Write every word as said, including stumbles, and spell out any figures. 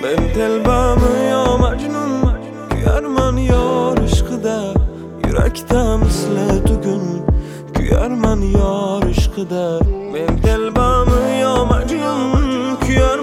Men telbamı yo Majnun, kuyarman yor ishqida. Yurakda misli tugun, kuyarman yor ishqida.